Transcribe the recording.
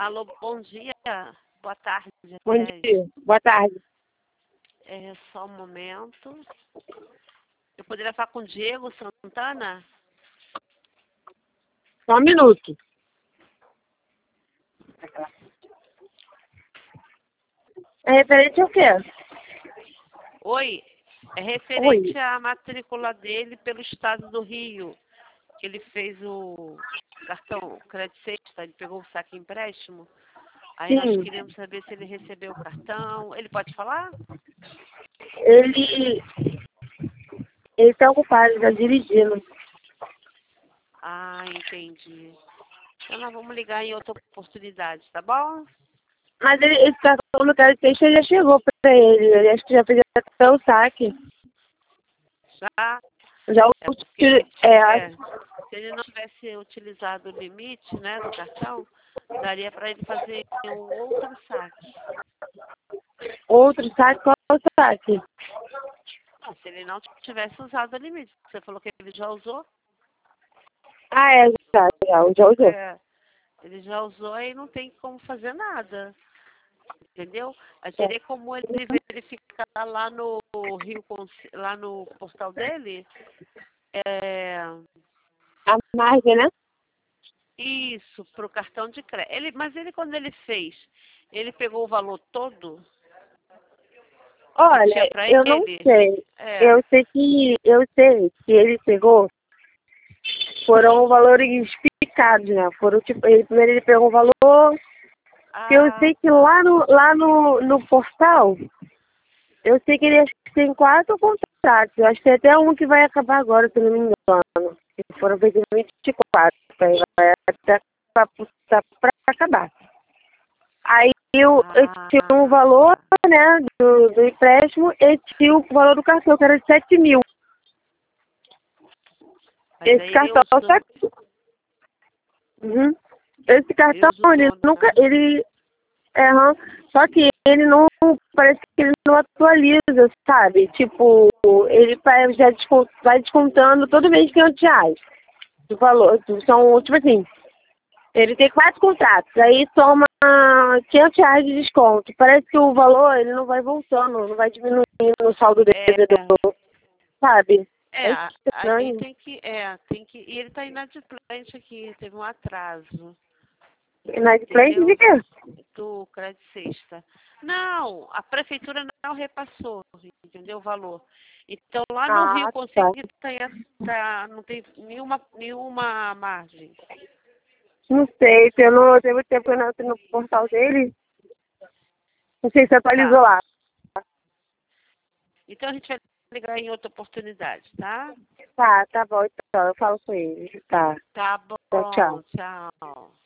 Alô, bom dia. Boa tarde. Bom dia. Boa tarde. Só um momento. Eu poderia falar com o Diego Santana? Só um minuto. É referente ao quê? Oi. É referente à matrícula dele pelo estado do Rio. Que ele fez o cartão Crédito Sexta, ele pegou o saque empréstimo. Aí nós Sim. queríamos saber se ele recebeu o cartão. Ele pode falar? Ele está ocupado, está dirigindo. Ah, entendi. Então nós vamos ligar em outra oportunidade, tá bom? Mas esse cartão do Crédito Sexta já chegou para ele. Ele acho que já fez até o saque. Já? Já Se ele não tivesse utilizado o limite, né, do cartão, daria para ele fazer um outro saque. outro saque, qual é o saque? Não, se ele não tivesse usado o limite. Você falou que ele já usou? Ah, já usou. Ele já usou e não tem como fazer nada. Entendeu? Aí teria como ele verificar lá no Rio, lá no portal dele. A margem, né? Isso, para o cartão de crédito. Mas ele, quando ele fez, ele pegou o valor todo que tinha Olha, para eu não ele? sei. Eu sei que ele pegou, foram valores picados, né? Foram tipo, primeiro ele pegou um valor, que eu sei que lá no portal, eu sei que ele acho que tem 4 contratos. Eu acho que tem até um que vai acabar agora, se não me engano. Que foram feitos em 24, aí vai até para acabar. Aí eu tinha um valor, né, do empréstimo e tinha o valor do cartão, que era de 7 mil. Mas Esse aí ele cartão, usou. Esse cartão, ele Usou, nunca, né? só que ele não, parece que ele não atualiza, sabe? Tipo, ele já vai descontando todo mês R$ 500 do valor. São, tipo assim, ele tem 4 contratos, aí toma R$ 500 de desconto. Parece que o valor, ele não vai voltando, não vai diminuindo o saldo dele, sabe? É Aí estranho. tem que. E ele está inadimplente aqui, teve um atraso. Inadimplente de Entendeu? quê? Do Crédito Sexta. Não, a prefeitura não repassou, entendeu? O valor. Então lá no Rio Ah, tá. Conselho não tem nenhuma margem. Não sei, se eu não teve tempo que eu não entrei no portal dele. Não sei se atualizou Tá. lá. Então a gente vai ligar em outra oportunidade, tá? Tá bom, então. Eu falo com ele. Tá. Tá Tchau, tchau. bom, tchau.